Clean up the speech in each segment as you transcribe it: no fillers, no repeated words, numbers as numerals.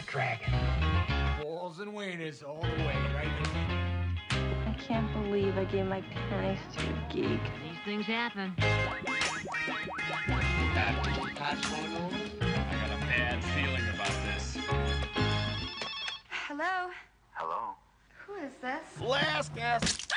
dragon. Balls and wieners all the way, right? I can't believe I gave my pennies to a geek. These things happen. I got a bad feeling about this. Hello? Hello? Who is this? Last guess.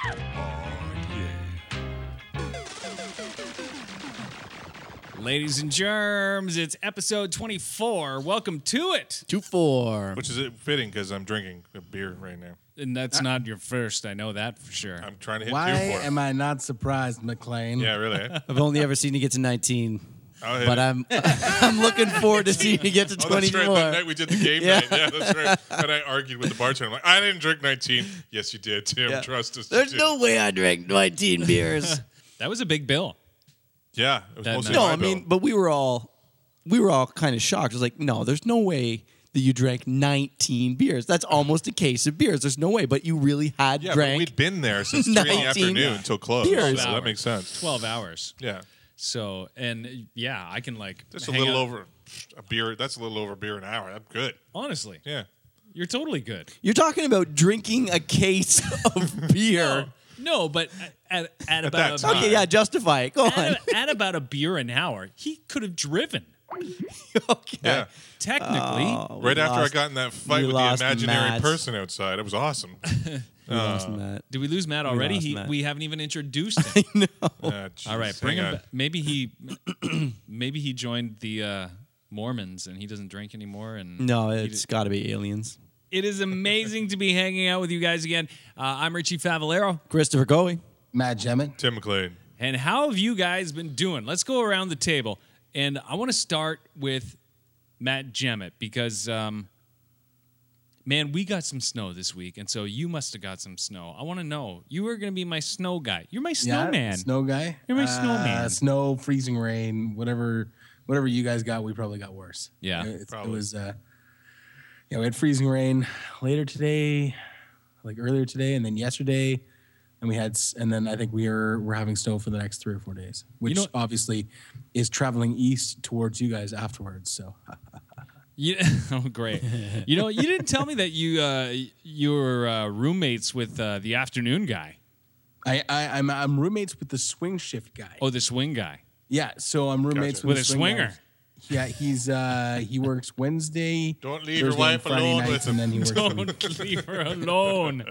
Ladies and germs, it's episode 24. Welcome to it. 2-4. Which is fitting because I'm drinking a beer right now. And that's not your first. I know that for sure. I'm trying to hit Why 2 for am I not surprised, McLean? Yeah, really. I've only ever seen you get to 19, I'll hit but it. I'm looking forward to seeing you get to Oh, that's 24. right. That night we did the game Yeah. night. Yeah, that's right. And I argued with the bartender. I'm like, I didn't drink 19. Yes, you did, Tim. Yeah. Trust us. There's you no way I drank 19 beers. That was a big bill. Yeah, it was That mostly night. No, my I mean, bill. but we were all kind of shocked. It was like, no, there's no way that you drank 19 beers. That's almost a case of beers. There's no way. But you really had Yeah, but drank. we'd been there since 3 in the 19 afternoon until close. beers. So that makes sense. 12 hours. Yeah. So, and yeah, I can like. That's a hang little out- over a beer. That's a little over a beer an hour. I'm good. Honestly, Yeah. you're totally good. You're talking about drinking a case of beer. No, but at about that a time. Okay, yeah, justify it. Go on. at about a beer an hour, he could have driven. Okay. Yeah. Technically, Oh, we Right after I lost- got in that fight we with the lost imaginary Matt. person outside, it was awesome. We lost Matt. did we lose Matt already? lost Matt. We haven't even introduced him. Jeez, All right, bring hang him. on. Back. Maybe he joined the Mormons and he doesn't drink anymore. And No, he it's got to be aliens. It is amazing to be hanging out with you guys again. I'm Richie Favalero. Christopher Goey. Matt Gemmett. Tim McLean. And how have you guys been doing? Let's go around the table. And I want to start with Matt Gemmett because, man, we got some snow this week. And so you must have got some snow. I want to know. You were going to be my snow guy. You're my snowman. Snow guy. You're my snowman. Snow, freezing rain, whatever you guys got, we probably got worse. Yeah, It probably. was. We had freezing rain later today, like earlier today, and then yesterday, and then I think we're having snow for the next 3 or 4 days, which You know- obviously is traveling east towards you guys afterwards. So Oh, great. You know, you didn't tell me that you were roommates with the afternoon guy. I'm roommates with the swing shift guy. Oh, the swing guy. Yeah, so I'm roommates Gotcha. with With the a swing swinger. guy. Yeah, he works Wednesday. Don't leave your Thursday, wife and Friday alone nights, with and him. then he works for me. Don't leave her alone.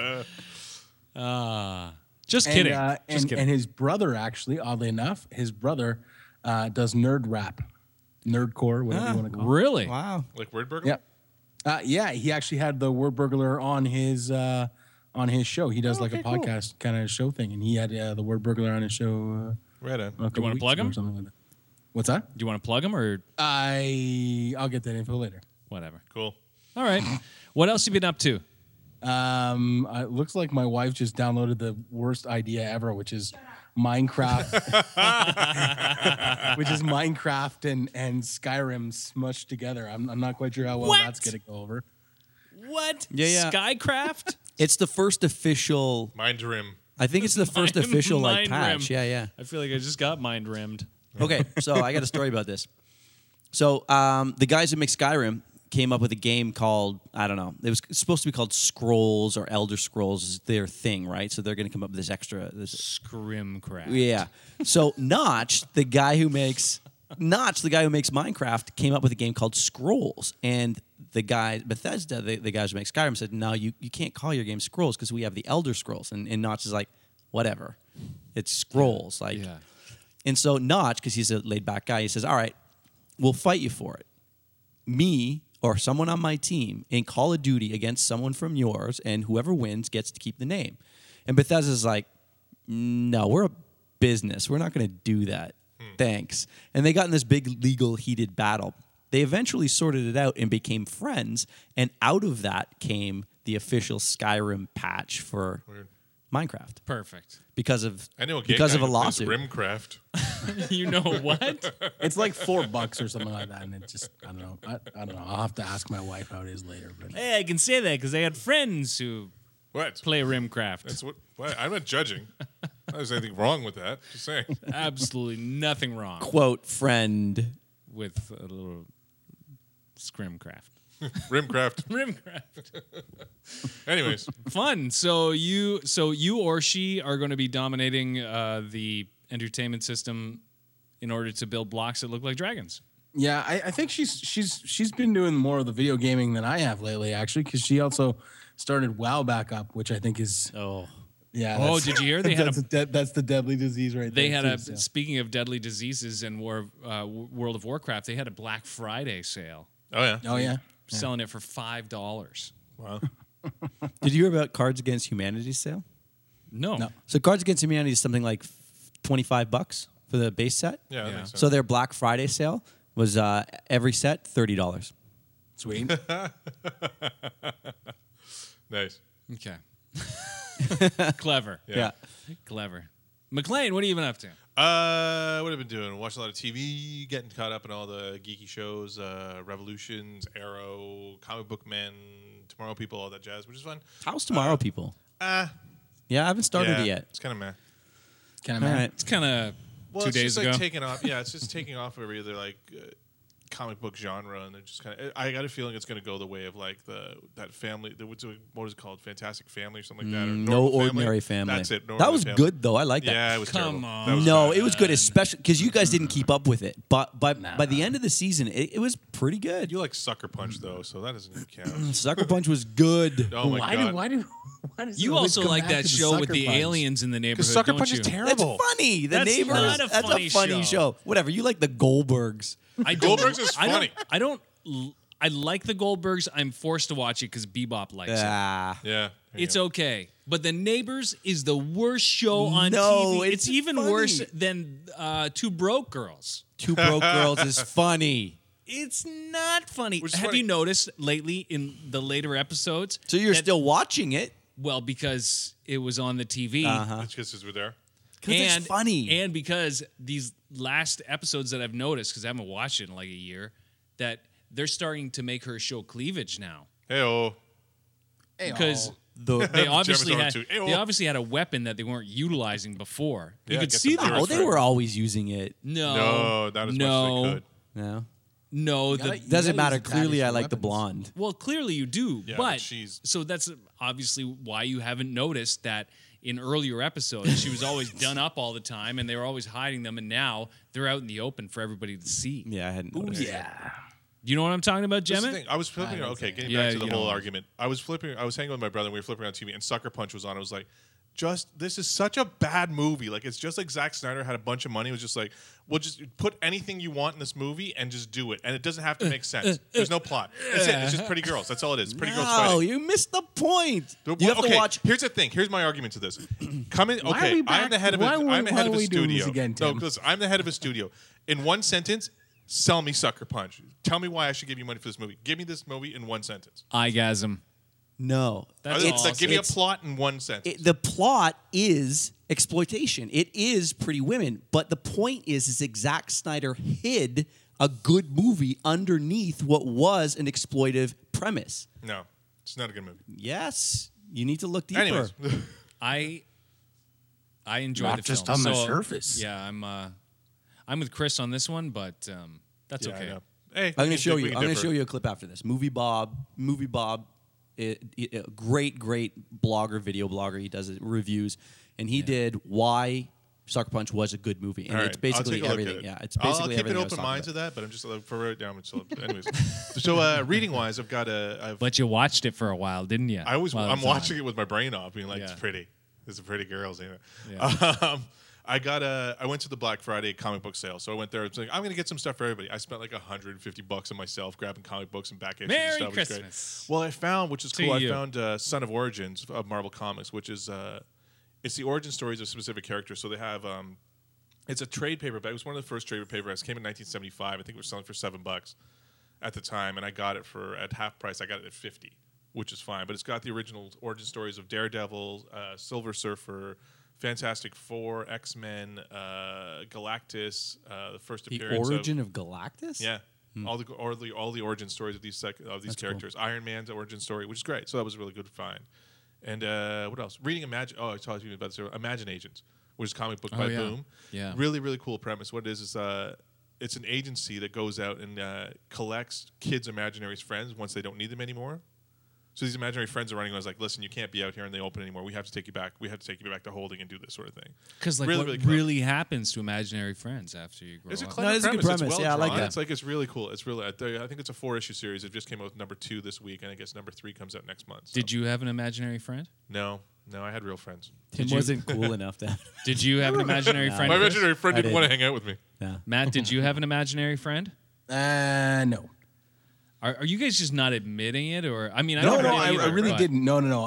Just kidding. Just kidding. And his brother, actually, oddly enough, does nerd rap, nerdcore, whatever you want to call it. Really? Wow. Like Word Burger? Yeah. Yeah, he actually had the Word Burglar on his show. He does like a podcast kind of show thing, and he had the Word Burglar on his show. Right on. A couple wanna weeks plug ago him? Or something like that. What's that? Do you want to plug him or I'll get that info later. whatever? Cool. All right. What else you been up to? It looks like my wife just downloaded the worst idea ever, which is Minecraft, and Skyrim smushed together. I'm not quite sure how well What? that's gonna go over. What? Yeah. Skycraft? It's the first official. Mind Rim. I think it's the first official Mind patch. rim. Yeah. I feel like I just got mind rimmed. Okay, so I got a story about this. So the guys who make Skyrim came up with a game called, I don't know, it was supposed to be called Scrolls or Elder Scrolls is their thing, right? So they're going to come up with this extra. Scrimcraft. Yeah. So Notch, the guy who makes Minecraft, came up with a game called Scrolls. And the guy, Bethesda, the guys who make Skyrim, said, no, you can't call your game Scrolls because we have the Elder Scrolls. And Notch is like, whatever. It's Scrolls. Like, Yeah. And so Notch, because he's a laid-back guy, he says, all right, we'll fight you for it. Me or someone on my team in Call of Duty against someone from yours, and whoever wins gets to keep the name. And Bethesda's like, no, we're a business. We're not going to do that. Thanks. And they got in this big legal heated battle. They eventually sorted it out and became friends, and out of that came the official Skyrim patch for Minecraft Perfect. because of I know a game because guy of a who plays lawsuit. Rimcraft. You know what? It's like $4 or something like that, and it just I don't know. I don't know. I'll have to ask my wife how it is later. But Hey, I can say that because I had friends who What? play Rimcraft. That's what I'm not judging. There's anything wrong with that. Just saying. Absolutely nothing wrong Quote friend. with a little Scrimcraft. Rimcraft. Rimcraft. Anyways, Fun. So you or she are going to be dominating the entertainment system in order to build blocks that look like dragons. Yeah, I think she's been doing more of the video gaming than I have lately, actually, because she also started WoW back up, which I think is yeah. Oh, that's- did you hear they had that's the deadly disease right They there. had too, a so. speaking of deadly diseases and World of Warcraft, they had a Black Friday sale, oh yeah. Oh yeah. selling it for $5. Wow. Did you hear about Cards Against Humanity sale? No. So Cards Against Humanity is something like $25 for the base set. Yeah. That Yeah. makes sense. So their Black Friday sale was every set $30. Sweet. Nice. Okay. Clever. Yeah. Clever. McLean, what have you been up to? What have I been doing? Watching a lot of TV, getting caught up in all the geeky shows, Revolutions, Arrow, Comic Book Men, Tomorrow People, all that jazz, which is fun. How's Tomorrow People? Yeah, I haven't started Yeah, it yet. it's kind of meh. Kind of All man. right. It's kind of Well, 2 it's days just ago. like taking off. Yeah, it's just taking off every other like comic book genre, and they're just kind of. I got a feeling it's going to go the way of like that family. What is it called? Fantastic Family or something like that. Or No Normal Ordinary Family. That's it. That Normal was Family. good though. I like that. Yeah, it was Come terrible. on. That was No, bad. it was good, especially because you guys didn't keep up with it. But by the end of the season, it was pretty good. You like Sucker Punch though, so that doesn't even count. Sucker Punch was good. Oh my god. Why does You it always also come like back that to the show with Sucker the Punch? aliens in the neighborhood, Because Sucker don't Punch you? is That's terrible. funny. The That's neighbors. not a That's funny a funny show. show. Whatever. You like the Goldbergs. I don't- Goldbergs is funny. I like the Goldbergs. I'm forced to watch it because Bebop likes it. Ah. Yeah. there you It's go. okay. But The Neighbors is the worst show on No, TV. it's even funny. worse than Two Broke Girls. Two Broke Girls is funny. It's not funny. Which is Have funny. you noticed lately in the later episodes? So you're that- still watching it Well, because it was on the TV. It's because we're there. because it's funny. And because these last episodes that I've noticed, because I haven't watched it in like a year, that they're starting to make her show cleavage now. Hey oh. Because the, they obviously Gemma's on had too. they obviously had a weapon that they weren't utilizing before. You Yeah, could get see some them. no, viewers they for were it. always using it. No, No, not as no, much as they could. No, No, gotta- the, You doesn't gotta matter. use the Clearly, I Tavish like the weapons. blonde. well, clearly you do, Yeah, but but she's- so that's obviously why you haven't noticed that in earlier episodes she was always done up all the time, and they were always hiding them, and now they're out in the open for everybody to see. Yeah, I hadn't. noticed. Yeah. You know what I'm talking about, This is the Gemma? thing. I was flipping. Okay, getting Yeah, back to the you whole know. argument. I was hanging with my brother. And we were flipping on TV, and Sucker Punch was on. I was like, this is such a bad movie. Like, it's just like Zack Snyder had a bunch of money. It was just like, we'll just put anything you want in this movie and just do it, and it doesn't have to make sense. There's no plot. That's it. It's just pretty girls. That's all it is. Pretty girls No, fighting. you missed the point. The- You have okay, to watch. Here's the thing. Here's my argument to this. Come in. Why are Okay, we I'm back- the head of a, why I'm the head are of a we doing this studio. again, No, Tim? because I'm the head of a studio. In one sentence, sell me Sucker Punch. Tell me why I should give you money for this movie. Give me this movie in one sentence. Eyegasm. No, That's It's like, give me a it's- plot in one sentence. the plot is exploitation. It is Pretty Women, but the point is that Zack Snyder hid a good movie underneath what was an exploitive premise. No, it's not a good movie. Yes, you need to look deeper. Anyways, I enjoyed Not the just film. on the So, surface. Yeah, I'm with Chris on this one, but that's yeah, I okay. know. Hey, I'm going we to show can you. I'm going to differ. show you a clip after this. Movie Bob, great blogger, video blogger. He does reviews, and he did why Sucker Punch was a good movie, and All it's right, basically I'll take a look everything. at it. Yeah, it's I'll basically keep an everything I was open talking mind to about. that, but I'm just for right now. I'm still, anyways. So reading wise, I've got But you watched it for a while, didn't you? I'm watching it with my brain off, being like, Yeah. it's pretty. There's pretty girls, ain't it? Yeah. I went to the Black Friday comic book sale, so I went there. It's like I'm gonna get some stuff for everybody. I spent like $150 on myself, grabbing comic books and back issues and Merry stuff. It was great. Christmas. Well, I found, which is To cool. you. I found Son of Origins of Marvel Comics, which is it's the origin stories of specific characters. So they have it's a trade paperback. It was one of the first trade paperbacks. Came in 1975. I think it was selling for $7 at the time, and I got it at half price. I got it at $50, which is fine. But it's got the original origin stories of Daredevil, Silver Surfer, Fantastic Four, X-Men, Galactus, the first The appearance origin of Galactus. yeah. All the origin stories of these characters. Iron Man's origin story, which is great. So that was a really good find. And what else? Reading I talked to you about this. Imagine Agents, which is a comic book by yeah. Boom. Yeah. Really, really cool premise. What it is it's an agency that goes out and collects kids' imaginary friends once they don't need them anymore. So these imaginary friends are running around like, listen, you can't be out here in the open anymore. We have to take you back. We have to take you back to holding and do this sort of thing. Because like, Really, what really really, clever. happens to imaginary friends after you grow It's a up? clever No, it's a good premise. premise. It's Yeah, I like well-drawn. that. It's like it's really cool. It's really. I think it's a 4-issue series. It just came out with number 2 this week, and I guess number 3 comes out next month. So. Did you have an imaginary friend? No, I had real friends. Tim you- wasn't cool enough to. Did you have an imaginary friend? My Chris? imaginary friend I didn't want to didn't. hang out with me. Yeah. Matt, did you have an imaginary friend? No. Are you guys just not admitting it, or I mean, I No, don't no, know I either, really but- didn't. No.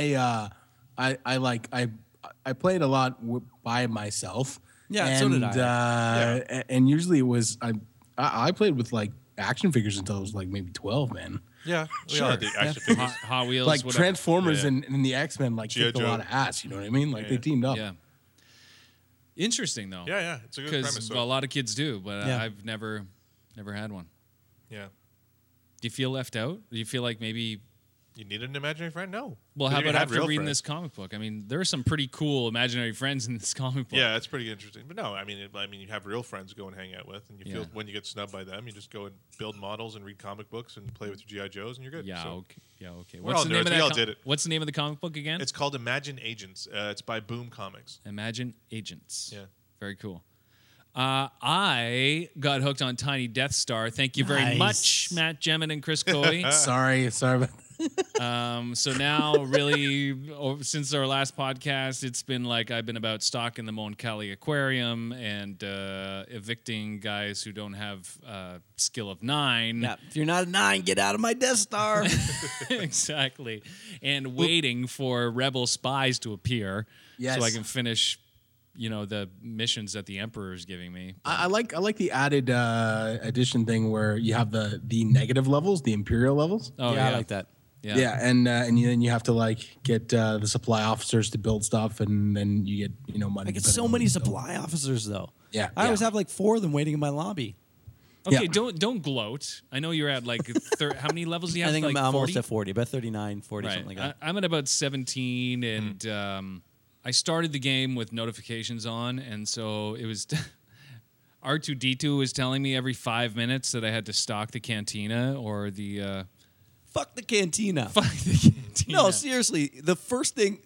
I played a lot by myself. Yeah, and, so did I. And usually it was I played with like action figures until I was like maybe 12, man. Yeah, we all Sure. had the action figures. Hot Wheels, Like whatever. Transformers Yeah. and the X-Men like G.I. kicked a Joe. lot of ass. You know what I mean? Like they Yeah. teamed up. Yeah. Interesting though. Yeah, it's a good Because premise. So, a lot of kids do, but Yeah. I've never had one. yeah, Do you feel left out? Do you feel like maybe? you need an imaginary friend? No. Well, But how you about have after real reading friends. this comic book? I mean, there are some pretty cool imaginary friends in this comic book. Yeah, it's pretty interesting. But no, I mean, you have real friends to go and hang out with, and you feel Yeah. when you get snubbed by them, you just go and build models and read comic books and play with your GI Joes, and you're good. Yeah. So, Okay. Yeah. Okay. We're all nerds. We all did it. What's the name of the comic book again? It's called Imagine Agents. It's by Boom Comics. Imagine Agents. Yeah. Very cool. I got hooked on Tiny Death Star. Thank you very Nice. much, Matt Gemmin and Chris Coy. Sorry about So now, really, since our last podcast, it's been like I've been about stocking the Mon Cali Aquarium and evicting guys who don't have skill of 9. Yeah. If you're not a 9, get out of my Death Star. Exactly. And waiting for rebel spies to appear Yes. so I can finish, the missions that the Emperor is giving me. I like the added addition thing where you have the negative levels, the Imperial levels. Oh, yeah, I like that. Yeah. And then you have to like get the supply officers to build stuff, and then you get money. I get depending so on many what you build. supply officers though. Yeah, I always yeah. have like 4 of them waiting in my lobby. Okay, Yeah. don't gloat. I know you're at like how many levels do you I have? think like I'm almost 40? at 40, about 39, 40, Right. something like that. I'm at about 17, and I started the game with notifications on, and so it was R2D2 was telling me every 5 minutes that I had to stock the cantina or the Fuck the cantina. fuck the cantina. No, seriously. The first thing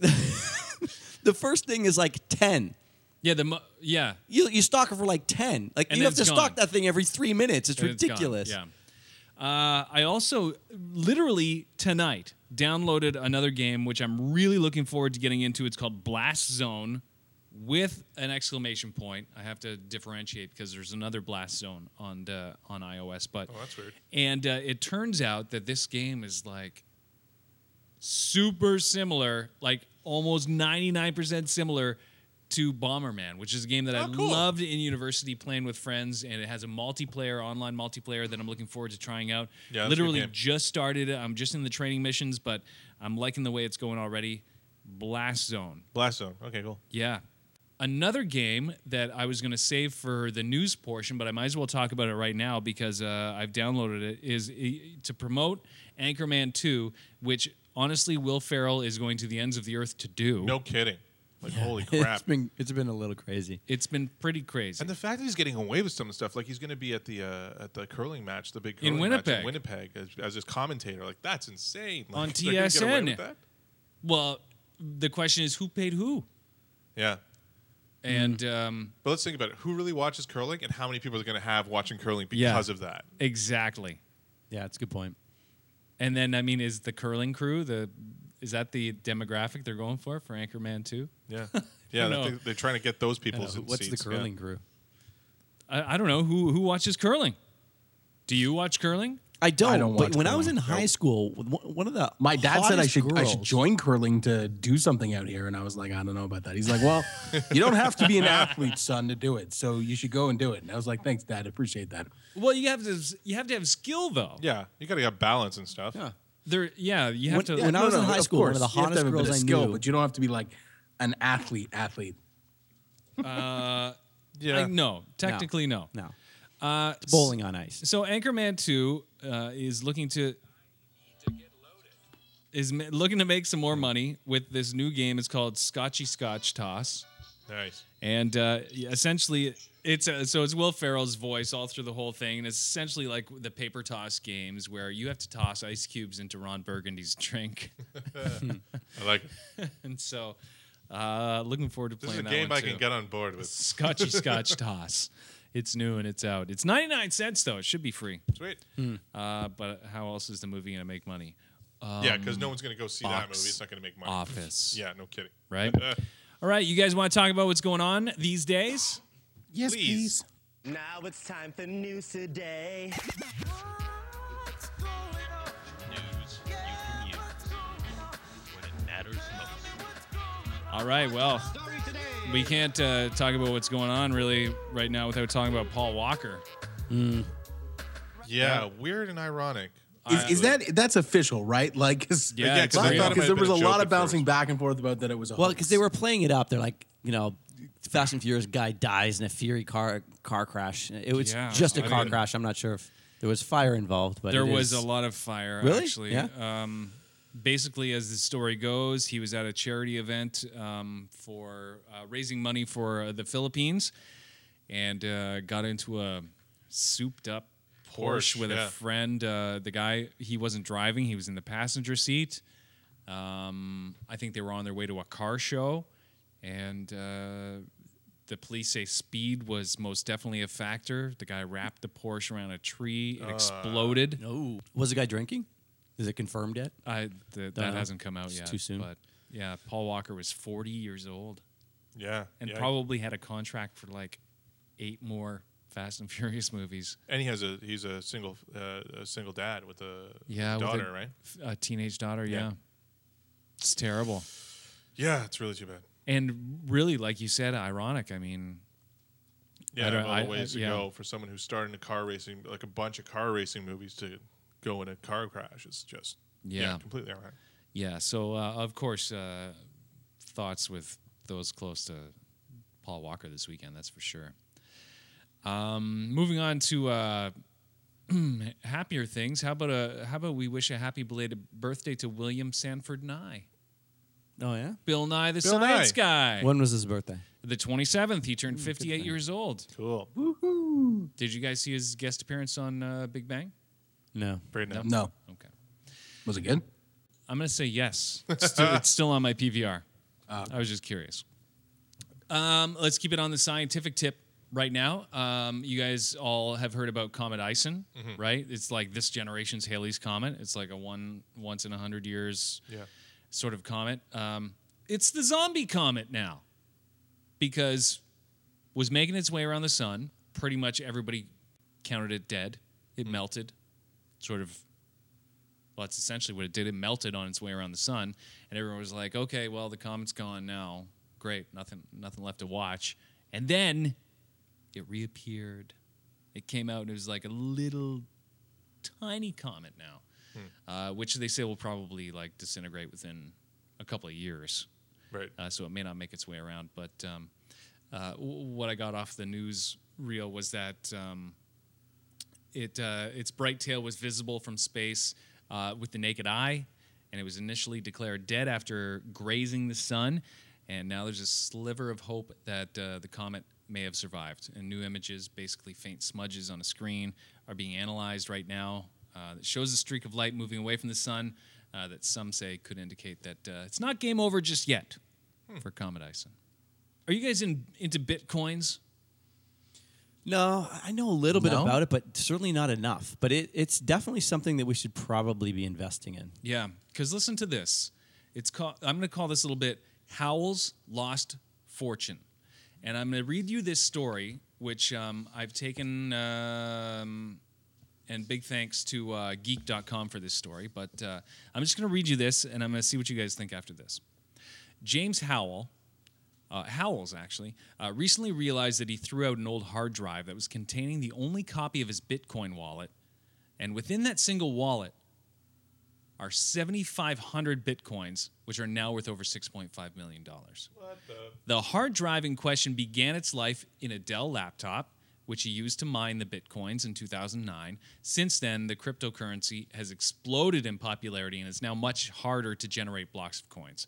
is like 10. Yeah, You stock it for like 10. Like And you then have to it's stock gone. that thing every 3 minutes. It's and it's gone. ridiculous. Yeah. I also literally tonight downloaded another game which I'm really looking forward to getting into. It's called Blast Zone with an exclamation point. I have to differentiate because there's another Blast Zone on iOS, but Oh, that's weird. and it turns out that this game is like super similar, like almost 99% similar to Bomberman, which is a game that I cool. loved in university playing with friends, and it has a online multiplayer that I'm looking forward to trying out. Yeah, that's a good Literally game. just started. I'm just in the training missions, but I'm liking the way it's going already. Blast Zone. Blast Zone. Okay, cool. Yeah. Another game that I was going to save for the news portion, but I might as well talk about it right now because I've downloaded it, is to promote Anchorman 2, which honestly Will Ferrell is going to the ends of the earth to do. No kidding. Like, holy crap. It's been a little crazy. It's been pretty crazy. And the fact that he's getting away with some stuff, like he's going to be at the curling match, the big In curling match Winnipeg. in Winnipeg as his commentator. Like, that's insane. Like, On they're gonna get away TSN. with that? Well, the question is who paid who? Yeah. And But let's think about it. Who really watches curling, and how many people are going to have watching curling Yeah. because of that? exactly. Yeah, it's a good point. And then, I mean, is the curling crew, is that the demographic they're going for Anchorman 2? Yeah. Yeah, know. they're trying to get those I people know, in what's seats. the curling crew? I don't know. Who watches curling? Do you watch curling? I don't. watch But when I was in curling. high school, one of the My dad said I hottest should girls- join curling to do something out here, and I was like, I don't know about that. He's like, well, you don't have to be an athlete, son, to do it, so you should go and do it. And I was like, thanks, Dad, I appreciate that. Well, you have to have skill though. Yeah, you got to have balance and stuff. Yeah. You have to. When I was in high of school, one of course, the you have to hottest have a bit girls of I skill, knew. but you don't have to be like an athlete. Yeah. No, technically no. No, Uh, it's bowling on ice. So Anchorman 2 is looking to looking to make some more money with this new game. It's called Scotchy Scotch Toss. Nice. And essentially, it's Will Ferrell's voice all through the whole thing, and it's essentially like the paper toss games where you have to toss ice cubes into Ron Burgundy's drink. I like it. And so, looking forward to This is playing a that game one I too. can get on board with. Scotchy Scotch Toss. It's new and it's out. It's 99 cents though. It should be free. Sweet. But how else is the movie going to make money? Yeah, because no one's going to go see that Box movie. It's not going to make money. Office. Yeah, no kidding. Right? All right, you guys want to talk about what's going on these days? Yes, Please. please. Now it's time for news today. News you can use when it matters most. All right, well, we can't talk about what's going on really right now without talking about Paul Walker. Yeah, weird and ironic. Is that's official, right? Like, cause, Yeah, Yeah, 'cause I thought it might because there have was been a a lot joke of at bouncing first. back and forth about that it was a Well, hoax. because they were playing it up. They're like, Fast and Furious guy dies in a Fury car crash. It was Yeah, just a I car mean- crash. I'm not sure if there was fire involved, but There it was is- a lot of fire, Really? actually. Yeah. Basically, as the story goes, he was at a charity event for raising money for the Philippines and got into a souped-up Porsche with yeah. a friend. The guy, he wasn't driving. He was in the passenger seat. I think they were on their way to a car show. And the police say speed was most definitely a factor. The guy wrapped the Porsche around a tree. It exploded. No. Was the guy drinking? Is it confirmed yet? That know. hasn't come out It's yet. too soon. But yeah, Paul Walker was 40 years old Yeah. and yeah. probably had a contract for like 8 more Fast and Furious movies. And he's a single dad with a Yeah, daughter, with a, right? A teenage daughter. Yeah. Yeah. It's terrible. Yeah, it's really too bad. And really, like you said, ironic. I mean, Yeah, don't- of all the ways to yeah. go for someone who's starting a car racing, like a bunch of car racing movies, to go in a car crash is just Yeah. completely ironic. yeah. So of course, thoughts with those close to Paul Walker this weekend. That's for sure. Moving on to happier things. How about we wish a happy belated birthday to William Sanford Nye, Oh, yeah? Bill Nye the Bill Science Nye. Guy. When was his birthday? The 27th. He turned 58 years old. Cool. Did you guys see his guest appearance on Big Bang? No. Very nice. no. Okay. Was it good? I'm going to say yes. It's still on my PVR. I was just curious. Let's keep it on the scientific tip right now. You guys all have heard about Comet Ison, right? It's like this generation's Halley's Comet. It's like a once in 100 years Yeah. sort of comet. It's the zombie comet now because was making its way around the sun. Pretty much everybody counted it dead. It melted, sort of. Well, that's essentially what it did. It melted on its way around the sun, and everyone was like, "Okay, well, the comet's gone now. Great, nothing left to watch." And then it reappeared. It came out, and it was like a little tiny comet now, which they say will probably like disintegrate within a couple of years. Right. So it may not make its way around. But what I got off the news reel was that its bright tail was visible from space with the naked eye, and it was initially declared dead after grazing the sun. And now there's a sliver of hope that the comet may have survived. And new images, basically faint smudges on a screen, are being analyzed right now. That shows a streak of light moving away from the sun that some say could indicate that it's not game over just yet for Comet Ison. Are you guys into Bitcoins? No, I know a little bit No? about it, but certainly not enough. But it's definitely something that we should probably be investing in. Yeah, because listen to this. I'm going to call this a little bit Howell's Lost Fortune. And I'm going to read you this story, which I've taken, and big thanks to geek.com for this story. But I'm just going to read you this, and I'm going to see what you guys think after this. James Howells actually, recently realized that he threw out an old hard drive that was containing the only copy of his Bitcoin wallet. And within that single wallet are 7,500 Bitcoins, which are now worth over $6.5 million. What the? The hard drive in question began its life in a Dell laptop, which he used to mine the Bitcoins in 2009. Since then, the cryptocurrency has exploded in popularity and is now much harder to generate blocks of coins.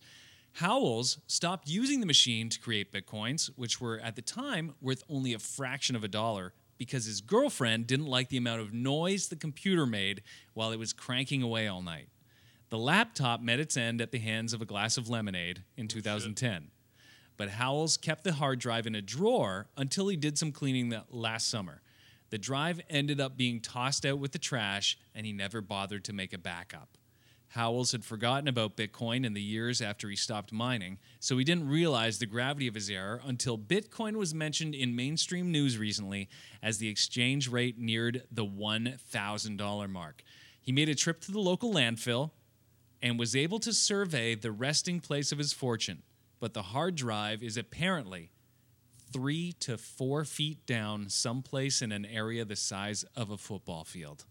Howells stopped using the machine to create Bitcoins, which were at the time worth only a fraction of a dollar, because his girlfriend didn't like the amount of noise the computer made while it was cranking away all night. The laptop met its end at the hands of a glass of lemonade in 2010. But Howells kept the hard drive in a drawer until he did some cleaning last summer. The drive ended up being tossed out with the trash, and he never bothered to make a backup. Howells had forgotten about Bitcoin in the years after he stopped mining, so he didn't realize the gravity of his error until Bitcoin was mentioned in mainstream news recently as the exchange rate neared the $1,000 mark. He made a trip to the local landfill and was able to survey the resting place of his fortune, but the hard drive is apparently 3 to 4 feet down someplace in an area the size of a football field.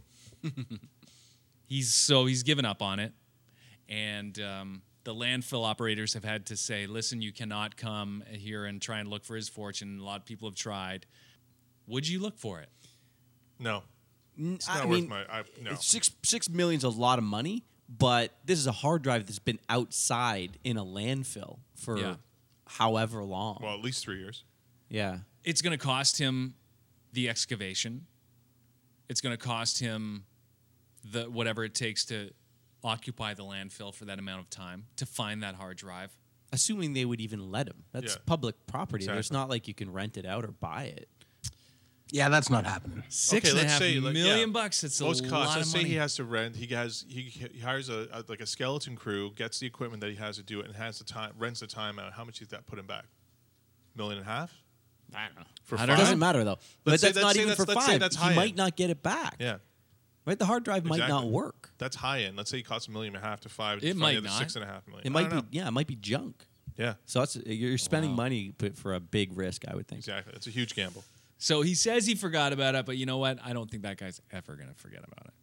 He's given up on it, and the landfill operators have had to say, listen, you cannot come here and try and look for his fortune. A lot of people have tried. Would you look for it? No. It's I not mean, worth no. $6 million's a lot of money, but this is a hard drive that's been outside in a landfill for however long. Well, at least 3 years. Yeah. It's going to cost him the excavation. It's going to cost him whatever it takes to occupy the landfill for that amount of time to find that hard drive. Assuming they would even let him. That's Yeah. public property. Exactly. It's not like you can rent it out or buy it. Yeah, that's not happening. Six and a half million bucks. It's most a costs. lot Let's of say money. he has to rent. He hires a skeleton crew, gets the equipment that he has to do it, and has the time, rents the time out. How much does that put him back? $1.5 million? I don't know. For I five? don't know. Doesn't matter though. But Let's say- that's not let's say even for let's say five. that's He high might end. not get it back. Yeah, Right? The hard drive might not Exactly. work. that's high end. Let's say he costs $1.5 million to $5. It to might find the other not. $6.5 million. It I might don't be know. it might be junk. Yeah, So you're spending money for a big risk, I would think. exactly. It's a huge gamble. So he says he forgot about it, but you know what? I don't think that guy's ever going to forget about it.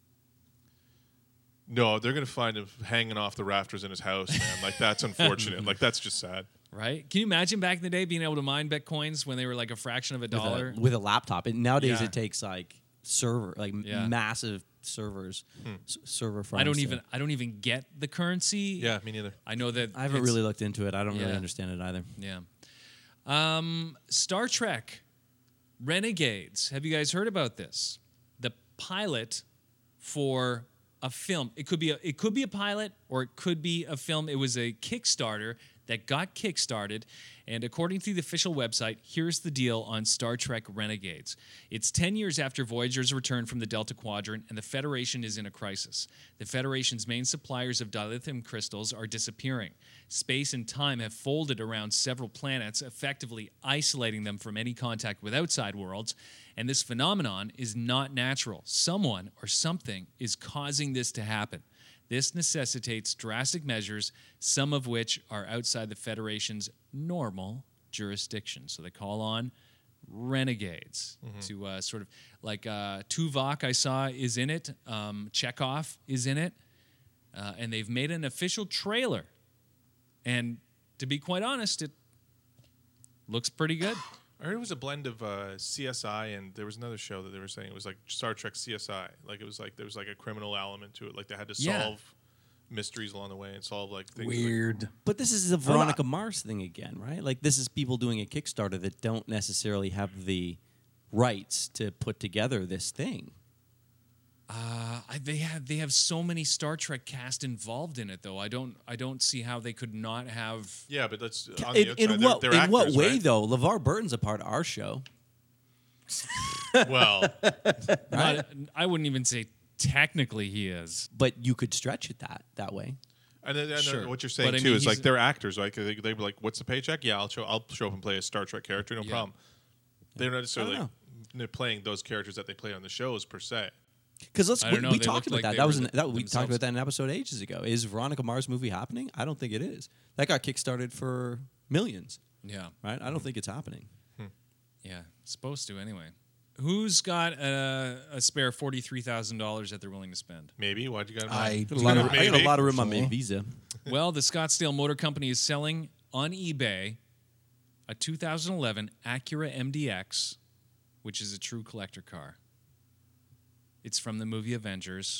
No, they're gonna find him hanging off the rafters in his house, man. Like that's unfortunate. Like that's just sad. Right? Can you imagine back in the day being able to mine Bitcoins when they were like a fraction of a dollar? With a laptop. And nowadays Yeah. it takes like Yeah. massive servers, server farms. I don't even get the currency. Yeah, me neither. I know that I haven't it's- really looked into it. I don't really Yeah. understand it either. Yeah. Star Trek Renegades. Have you guys heard about this? The pilot for a film. It could be a pilot or it could be a film. It was a Kickstarter that got kickstarted, and according to the official website, here's the deal on Star Trek Renegades. It's 10 years after Voyager's return from the Delta Quadrant, and the Federation is in a crisis. The Federation's main suppliers of dilithium crystals are disappearing. Space and time have folded around several planets, effectively isolating them from any contact with outside worlds, and this phenomenon is not natural. Someone or something is causing this to happen. This necessitates drastic measures, some of which are outside the Federation's normal jurisdiction. So they call on renegades to sort of like Tuvok, I saw, is in it. Chekhov is in it. And they've made an official trailer. And to be quite honest, it looks pretty good. I heard it was a blend of CSI and there was another show that they were saying it was like Star Trek CSI. Like it was like there was like a criminal element to it. Like they had to Yeah. solve mysteries along the way and solve like things. like- Weird. But this is a Veronica Mars thing again, right? Like this is people doing a Kickstarter that don't necessarily have the rights to put together this thing. They have so many Star Trek cast involved in it, though. I don't see how they could not have. yeah, but that's on the outside. In what they're in what actors, way right? though? LeVar Burton's a part of our show. Well, I wouldn't even say technically he is. But you could stretch it that way. and then Sure. what you're saying But I too mean, is like he's- they're actors. Like they were like, "What's the paycheck? Yeah, I'll show up and play a Star Trek character. No Yeah. problem." They're not necessarily I don't they're playing those characters that they play on the shows per se. Because I don't know, we they talked looked about like that. they That were was the- we talked themselves. about that in an episode ages ago. Is Veronica Mars movie happening? I don't think it is. That got kickstarted for millions, Yeah, right? I don't think it's happening. yeah, supposed to anyway. Who's got a spare $43,000 that they're willing to spend? Maybe. Why'd you got? I I got a Maybe. lot of room on my So- Visa. Well, the Scottsdale Motor Company is selling on eBay a 2011 Acura MDX, which is a true collector car. It's from the movie Avengers.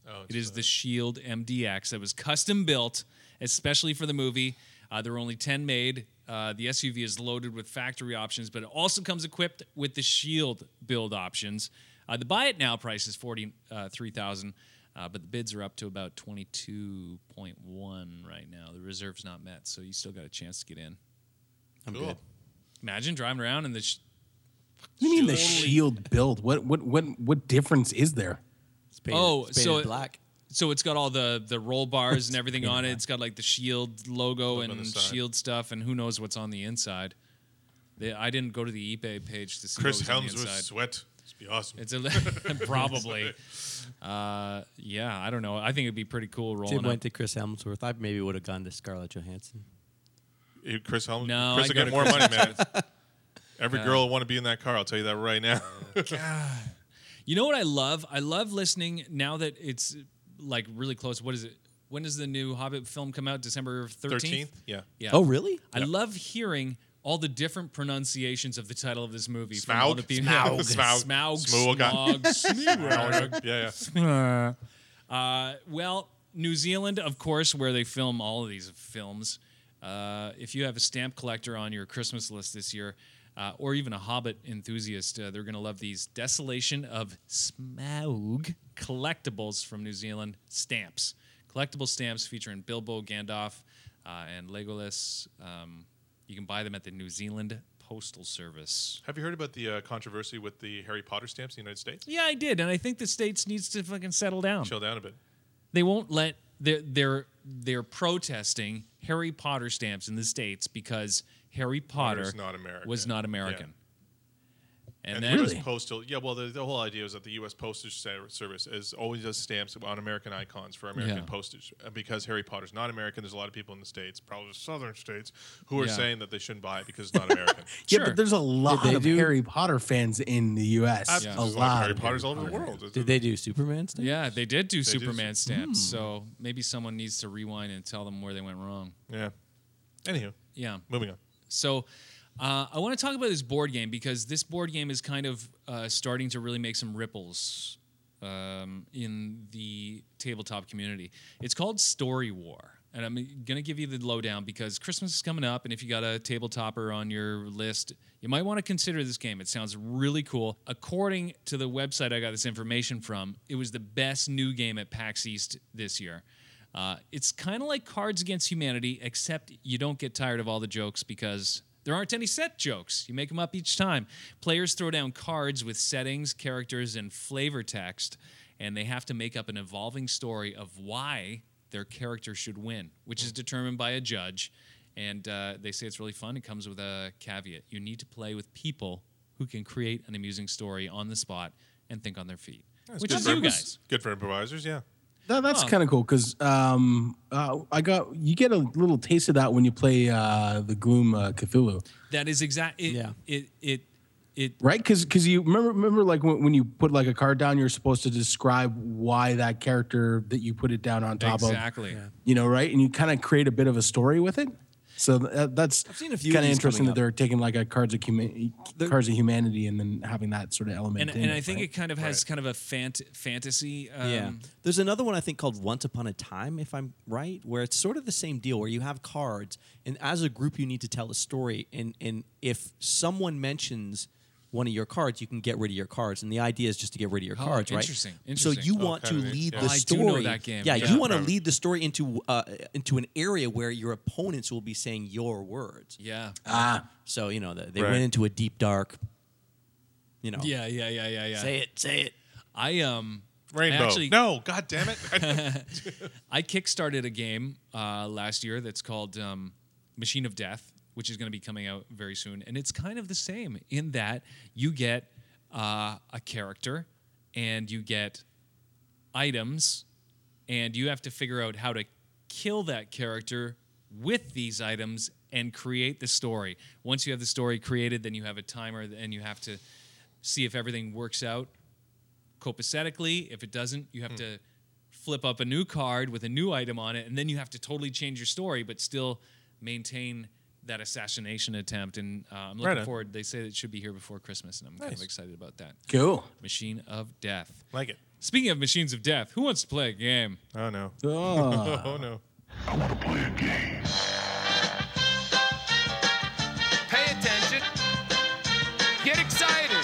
Oh, it is the Shield MDX that was custom built, especially for the movie. There were only 10 made. The SUV is loaded with factory options, but it also comes equipped with the Shield build options. The buy it now price is $43,000, but the bids are up to about 22.1 right now. The reserve's not met, so you still got a chance to get in. I'm Cool. good. Imagine driving around in the. What do you mean the Shield build? What difference is there? It's painted, Oh, it's painted so black. So it's got all the roll bars and everything on it. It's got like the Shield logo on the and side. Shield stuff, and who knows what's on the inside. I didn't go to the eBay page to see Chris what was on the Helmsworth inside. sweat. It's be awesome. It's a probably. Yeah, I don't know. I think it'd be pretty cool rolling Tim up. went to Chris Hemsworth. I maybe would have gone to Scarlett Johansson. Chris Helmsworth. No, Chris I'd will go get to more Chris money, man. Every girl will want to be in that car. I'll tell you that right now. You know what I love? I love listening now that it's like really close. What is it? When does the new Hobbit film come out? December 13th? 13th? Yeah. Yeah. Oh, really? I love hearing all the different pronunciations of the title of this movie. from Smaug? all the people. Smaug. Smaug. Smaug. Smaug. Yeah. Well, New Zealand, of course, where they film all of these films. If you have a stamp collector on your Christmas list this year, or even a Hobbit enthusiast, they're going to love these Desolation of Smaug collectibles from New Zealand stamps. Collectible stamps featuring Bilbo, Gandalf, and Legolas. You can buy them at the New Zealand Postal Service. Have you heard about the controversy with the Harry Potter stamps in the United States? Yeah, I did, and I think the States needs to fucking settle down. Chill down a bit. They won't let they're protesting Harry Potter stamps in the States because Harry Potter Potter's not American. was not American. And the then U.S. Postal, well, the whole idea is that the U.S. Postage Service always does stamps on American icons for American Yeah. postage. Because Harry Potter's not American, there's a lot of people in the States, probably the southern states, who are Yeah. saying that they shouldn't buy it because it's not American. Yeah, Sure. but there's a lot they of do- Harry Potter fans in the U.S. There's A a lot of lot Harry of Potters all over Harry the Potter world. Did they do Superman stuff? yeah, they did do They do Superman stamps. So maybe someone needs to rewind and tell them where they went wrong. Yeah. Anywho, Yeah. moving on. So I want to talk about this board game because this board game is kind of starting to really make some ripples in the tabletop community. It's called Story War. And I'm going to give you the lowdown because Christmas is coming up, and if you got a tabletopper on your list, you might want to consider this game. It sounds really cool. According to the website I got this information from, it was the best new game at PAX East this year. It's kind of like Cards Against Humanity, except you don't get tired of all the jokes because there aren't any set jokes. You make them up each time. Players throw down cards with settings, characters, and flavor text, and they have to make up an evolving story of why their character should win, which is determined by a judge. And they say it's really fun. It comes with a caveat. You need to play with people who can create an amusing story on the spot and think on their feet, which is you guys. Good for improvisers, yeah. That's Oh. kind of cool because you get a little taste of that when you play the Gloom Cthulhu, That is exact. Yeah. It right? Because you remember like when you put like a card down, you're supposed to describe why that character that you put it down on top exactly. of, right? And you kind of create a bit of a story with it. So that's I've seen a few of kind of these interesting coming that up. they're taking like a Cards of Humanity and then having that sort of element. And in I think right? it kind of has kind of a fantasy. Yeah. There's another one I think called Once Upon a Time, if I'm right, where it's sort of the same deal where you have cards and as a group you need to tell a story and if someone mentions one of your cards, you can get rid of your cards. And the idea is just to get rid of your Oh, cards, right? interesting, So interesting. you want to kind of, lead yeah. the Oh, I do story. know that game. Yeah, Yeah. you want to Right. lead the story into an area where your opponents will be saying your words. Yeah. So, they Right. went into a deep dark, Yeah. say it. I Rainbow. Actually- No, god damn it. I kickstarted a game last year that's called Machine of Death, which is going to be coming out very soon, and it's kind of the same in that you get a character and you get items, and you have to figure out how to kill that character with these items and create the story. Once you have the story created, then you have a timer, and you have to see if everything works out copacetically. If it doesn't, you have to flip up a new card with a new item on it, and then you have to totally change your story, but still maintain that assassination attempt. And I'm looking Right on. forward. They say it should be here before Christmas, and I'm kind of Nice. excited about that. Cool. Machine of Death. Like it. Speaking of machines of death, who wants to play a game? Oh no. Oh. Oh no. Pay attention. Get excited.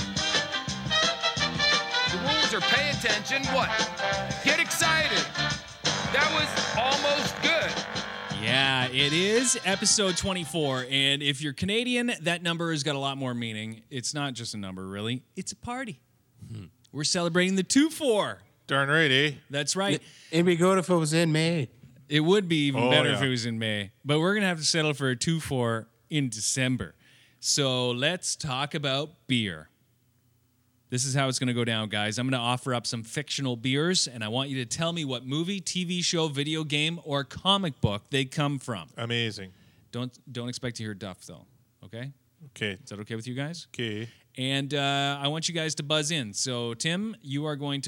The rules are pay attention. What? Get excited. That was almost good. Yeah, it is episode 24. And if you're Canadian, that number has got a lot more meaning. It's not just a number, really. It's a party. We're celebrating the 2-4. Darn right, eh? That's right. It'd be good if it was in May. It would be even Oh, better if yeah. it was in May. But we're going to have to settle for a 2-4 in December. So let's talk about beer. This is how it's going to go down, guys. I'm going to offer up some fictional beers, and I want you to tell me what movie, TV show, video game, or comic book they come from. Amazing. Don't expect to hear Duff, though. Okay? Okay. Is that okay with you guys? Okay. And I want you guys to buzz in. So, Tim, you are going to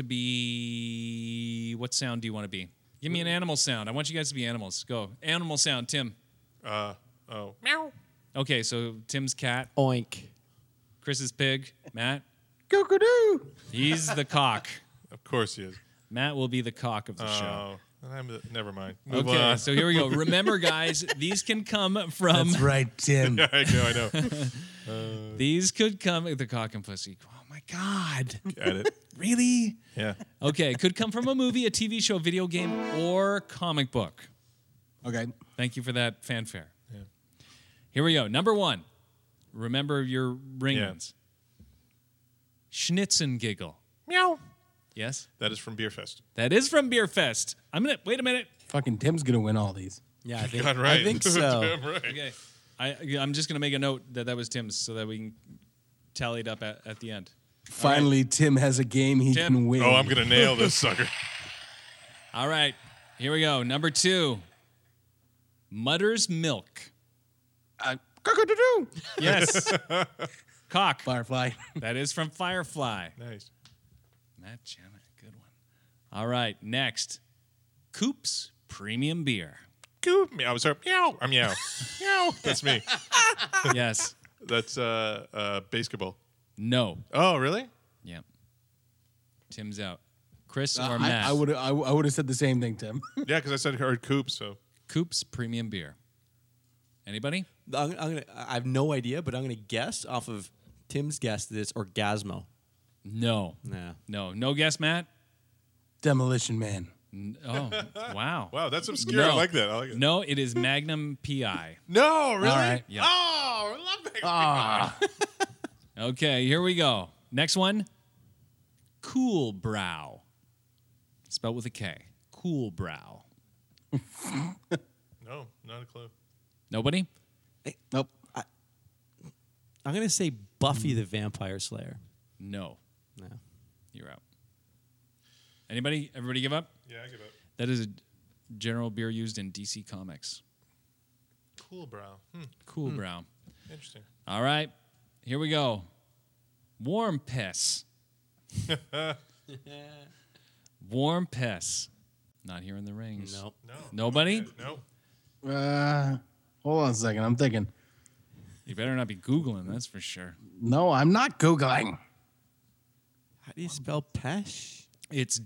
be... What sound do you want to be? Give me an animal sound. I want you guys to be animals. Go. Animal sound, Tim. Oh. Meow. Okay, so Tim's cat, Oink. Chris's pig, Matt. Cuckoo-doo. He's the cock. Of course he is. Matt will be the cock of the show. Oh. Never mind. Move Okay, on. so here we go. Remember, guys, these can come from... That's right, Tim. I know. These could come... The cock and pussy. Oh, my God. Get it. Really? Yeah. Okay, could come from a movie, a TV show, video game, or comic book. Okay. Thank you for that fanfare. Yeah. Here we go. Number 1. Remember your ring Yeah. ones. Schnitzengiggle. Meow. Yes? That is from Beerfest. That is from Beerfest. Wait a minute. Fucking Tim's gonna win all these. Yeah, I think, God, right. I think so. Damn right. Okay. I'm just going to make a note that was Tim's so that we can tally it up at the end. Finally, Tim has a game he Tim. can win. Oh, I'm gonna nail this sucker. All right. Here we go. Number 2. Mutter's Milk. Cuckoo-doo-doo. Yes. Cock. Firefly. That is from Firefly. Nice. Matt Janet, good one. All right, next. Coop's Premium Beer. Goop. Meow. Sorry. Meow. I'm meow. Meow. That's me. Yes. That's basketball. No. Oh, really? Yep. Tim's out. Chris or Matt? I would have said the same thing, Tim. Yeah, because I said hard coop. So Coop's Premium Beer. Anybody? I have no idea, but I'm gonna guess off of Tim's guess that it's Orgasmo. No. Nah. No guess, Matt? Demolition Man. Oh, wow. wow, that's obscure. No. I like that. I like it. No, it is Magnum PI. No, really? All right. Yeah. Oh, I love that. Ah. Okay, here we go. Next one. Cool Brow. Spelled with a K. Cool Brow. No, not a clue. Nobody? Nope. I'm gonna say Buffy the Vampire Slayer. No. No. You're out. Anybody? Everybody give up? Yeah, I give up. That is a general beer used in DC Comics. Cool brow. Cool Brow. Interesting. All right. Here we go. Warm Piss. Warm Piss. Not here in the rings. Nope. No. Nobody? No. Hold on a second. I'm thinking. You better not be Googling, that's for sure. No, I'm not Googling. How do you spell Pesh? It's